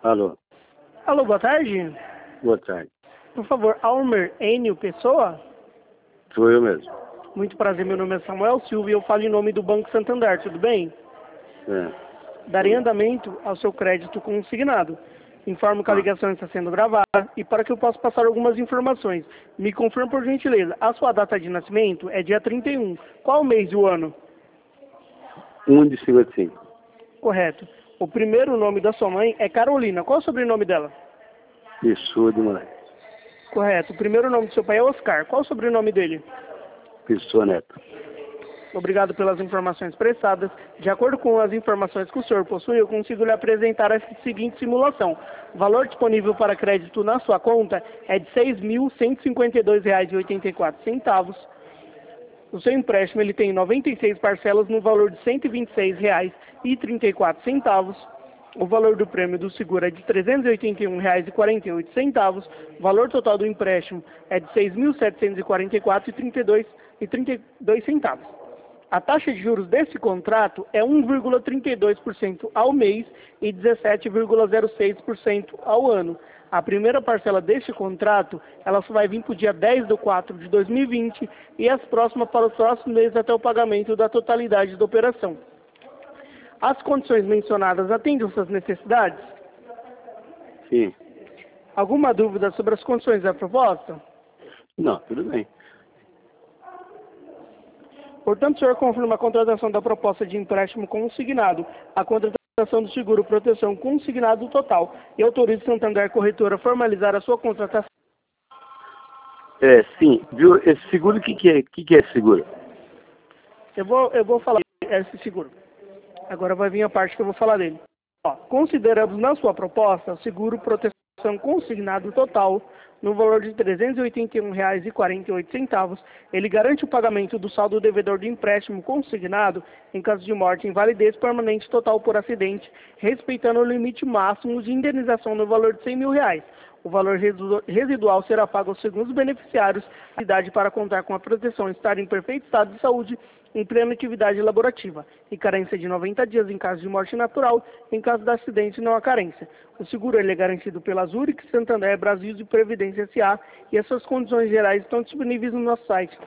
Alô, Alô, boa tarde. boa tarde. Por favor, Almer Enio Pessoa? Sou eu mesmo. Muito prazer, meu nome é Samuel Silva e eu falo em nome do Banco Santander, tudo bem? É. Darei andamento ao seu crédito consignado. Informo que a ligação está sendo gravada e para que eu possa passar algumas informações. Me confirme por gentileza, a sua data de nascimento é dia 31. Qual mês do ano? 1 de 55. Correto. O primeiro nome da sua mãe é Carolina. Qual é o sobrenome dela? Pessoa de Moraes. Correto. O primeiro nome do seu pai é Oscar. Qual é o sobrenome dele? Pessoa Neto. Obrigado pelas informações prestadas. De acordo com as informações que o senhor possui, eu consigo lhe apresentar a seguinte simulação. O valor disponível para crédito na sua conta é de R$ 6.152,84. O seu empréstimo ele tem 96 parcelas no valor de R$ 126,34. O valor do prêmio do seguro é de R$ 381,48. O valor total do empréstimo é de R$ 6.744,32. A taxa de juros desse contrato é 1,32% ao mês e 17,06% ao ano. A primeira parcela deste contrato, ela só vai vir para o dia 10/4 de 2020 e as próximas para os próximos meses até o pagamento da totalidade da operação. As condições mencionadas atendem suas necessidades? Sim. Alguma dúvida sobre as condições da proposta? Não, tudo bem. Portanto, o senhor confirma a contratação da proposta de empréstimo consignado, a contratação do seguro proteção consignado total e autoriza o Santander Corretora a formalizar a sua contratação. Sim. Viu, esse seguro, o que é esse seguro? Eu vou falar esse seguro. Agora vai vir a parte que eu vou falar dele. Consideramos na sua proposta o seguro proteção consignado total no valor de R$ 381,48. Ele garante o pagamento do saldo devedor do empréstimo consignado em caso de morte, invalidez permanente total por acidente, respeitando o limite máximo de indenização no valor de R$ 100 mil. O valor residual será pago aos segundos beneficiários, a idade para contar com a proteção estar em perfeito estado de saúde, em plena atividade laborativa, e carência de 90 dias em caso de morte natural, em caso de acidente não há carência. O seguro ele é garantido pela Zurich Santander Brasil de Previdência S.A. e as suas condições gerais estão disponíveis no nosso site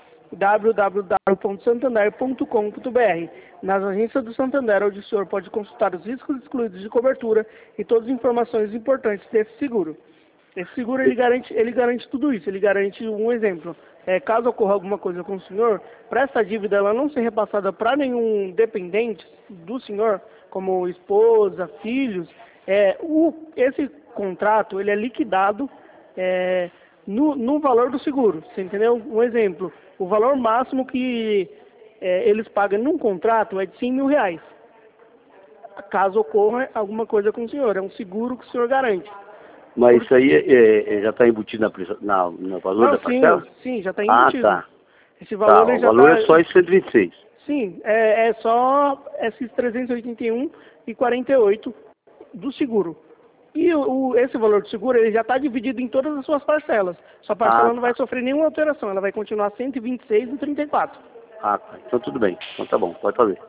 www.santander.com.br. Nas agências do Santander, onde o senhor pode consultar os riscos excluídos de cobertura e todas as informações importantes desse seguro. Esse seguro ele garante tudo isso, ele garante um exemplo. Caso ocorra alguma coisa com o senhor, para essa dívida ela não ser repassada para nenhum dependente do senhor, como esposa, filhos, esse contrato ele é liquidado no valor do seguro, você entendeu? Um exemplo, o valor máximo que eles pagam num contrato é de R$ 100 mil. Caso ocorra alguma coisa com o senhor, é um seguro que o senhor garante. Mas isso aí já está embutido no valor da parcela? Sim, já está embutido. Ah, tá. Esse valor, O valor é só esse 126. Sim, é só esses 381,48 do seguro. E esse valor do seguro ele já está dividido em todas as suas parcelas. Sua parcela não vai sofrer nenhuma alteração, ela vai continuar 126,34. Tá. Então tudo bem. Então tá bom, pode fazer.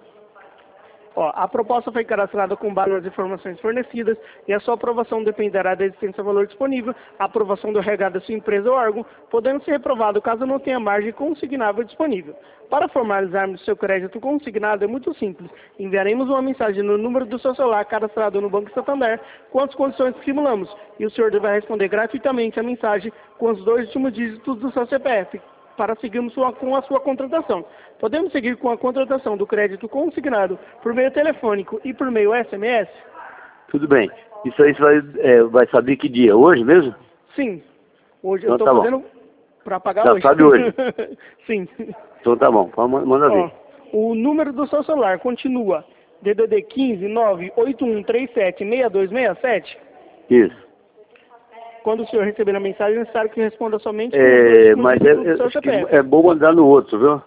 A proposta foi cadastrada com base nas informações fornecidas e a sua aprovação dependerá da existência do valor disponível, a aprovação do RH da sua empresa ou órgão, podendo ser reprovado caso não tenha margem consignável disponível. Para formalizarmos seu crédito consignado é muito simples. Enviaremos uma mensagem no número do seu celular cadastrado no Banco Santander com as condições que simulamos e o senhor vai responder gratuitamente a mensagem com os 2 últimos dígitos do seu CPF. Para seguirmos com a sua contratação. Podemos seguir com a contratação do crédito consignado por meio telefônico e por meio SMS? Tudo bem. Isso aí você vai saber que dia? Hoje mesmo? Sim. Hoje então, eu estou fazendo para pagar hoje. Sabe hoje? Sim. Então tá bom, manda ver. O número do seu celular continua DDD 15 98137 6267? Isso. Quando o senhor receber a mensagem, é necessário que responda somente mas é bom mandar no outro, viu?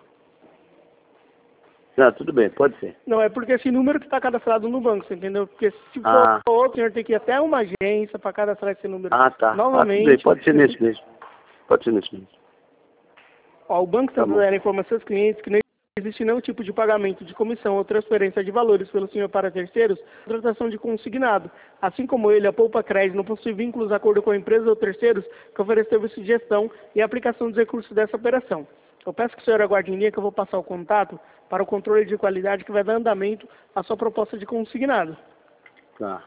Tudo bem, pode ser. Não, é porque esse número que está cadastrado no banco, você entendeu? Porque se for outro, o senhor tem que ir até uma agência para cadastrar esse número. Tá. Novamente. Tudo bem, pode ser nesse mesmo. O Banco Santander informa seus clientes que não existe nenhum tipo de pagamento de comissão ou transferência de valores pelo senhor para terceiros, contratação de consignado. Assim como ele, a Poupa Crédito não possui vínculos de acordo com a empresa ou terceiros que oferecem serviço de gestão e aplicação dos recursos dessa operação. Eu peço que o senhor aguarde em linha que eu vou passar o contato para o controle de qualidade que vai dar andamento à sua proposta de consignado. Tá.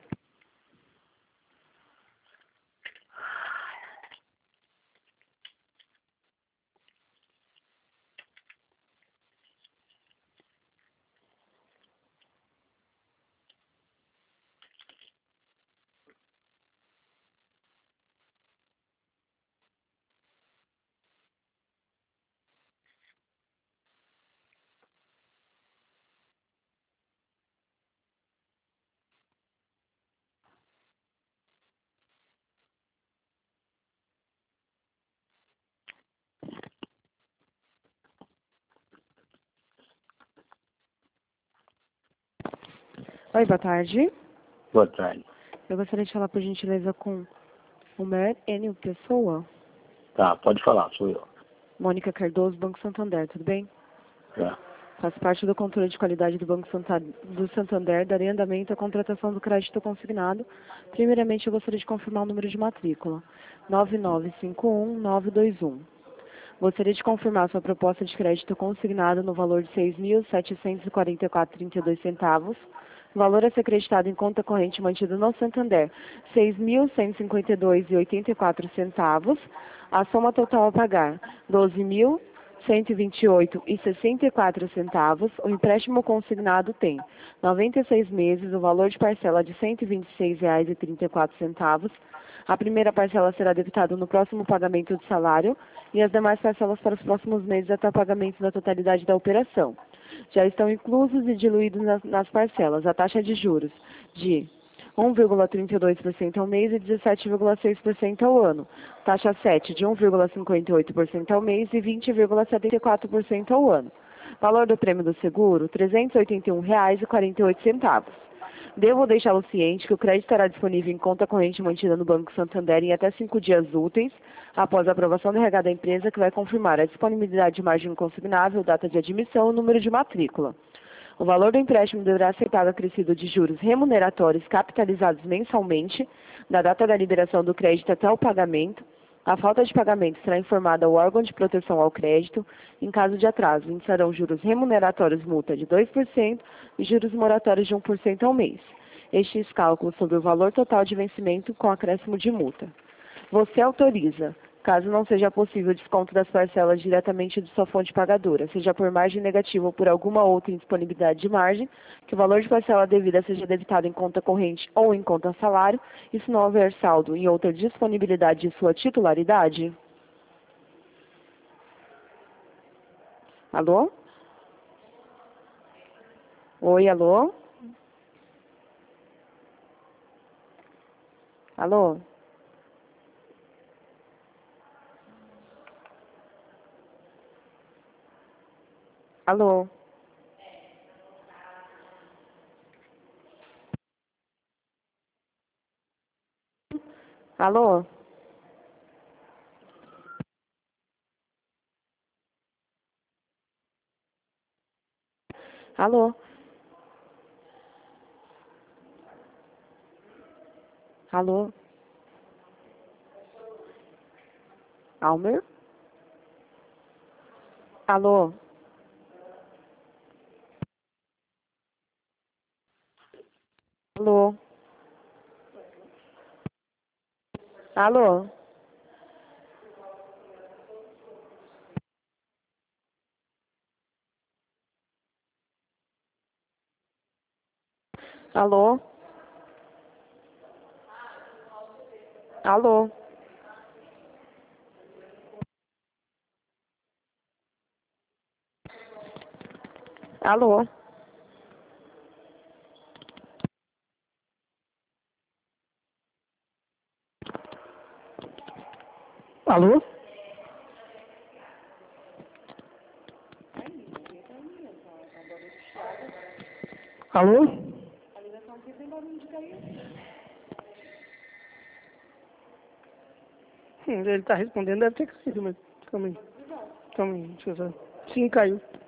Oi, boa tarde. Boa tarde. Eu gostaria de falar, por gentileza, com o Mer N. Pessoa. Tá, pode falar, sou eu. Mônica Cardoso, Banco Santander, tudo bem? Tá. Faço parte do controle de qualidade do Banco do Santander, darei andamento à contratação do crédito consignado. Primeiramente, eu gostaria de confirmar o número de matrícula, 9951921. Gostaria de confirmar sua proposta de crédito consignado no valor de R$ 6.744,32. O valor a ser acreditado em conta corrente mantida no Santander, R$ 6.152,84. A soma total a pagar, R$ 12.128,64. O empréstimo consignado tem 96 meses, o valor de parcela de R$ 126,34. A primeira parcela será debitada no próximo pagamento do salário e as demais parcelas para os próximos meses até o pagamento da totalidade da operação. Já estão inclusos e diluídos nas parcelas a taxa de juros de 1,32% ao mês e 17,6% ao ano. Taxa 7 de 1,58% ao mês e 20,74% ao ano. Valor do prêmio do seguro, R$ 381,48. Devo deixá-lo ciente que o crédito estará disponível em conta corrente mantida no Banco Santander em até 5 dias úteis, após a aprovação do RH da empresa, que vai confirmar a disponibilidade de margem consignável, data de admissão e número de matrícula. O valor do empréstimo deverá aceitar acrescido de juros remuneratórios capitalizados mensalmente, da data da liberação do crédito até o pagamento. A falta de pagamento será informada ao órgão de proteção ao crédito. Em caso de atraso, iniciarão juros remuneratórios multa de 2% e juros moratórios de 1% ao mês. Estes cálculos sobre o valor total de vencimento com acréscimo de multa. Você autoriza, caso não seja possível desconto das parcelas diretamente de sua fonte pagadora, seja por margem negativa ou por alguma outra indisponibilidade de margem, que o valor de parcela devida seja debitado em conta corrente ou em conta salário, e se não houver saldo em outra disponibilidade de sua titularidade? Alô? Oi, alô? Alô? Alô? Alô? Alô? Alô? Almer? Alô? Alô? Alô? Alô? Alô? Alô? Alô? Alô? Ele está respondendo, deve ter caído, mas calma aí. Calma aí, deixa eu ver. Sim, caiu.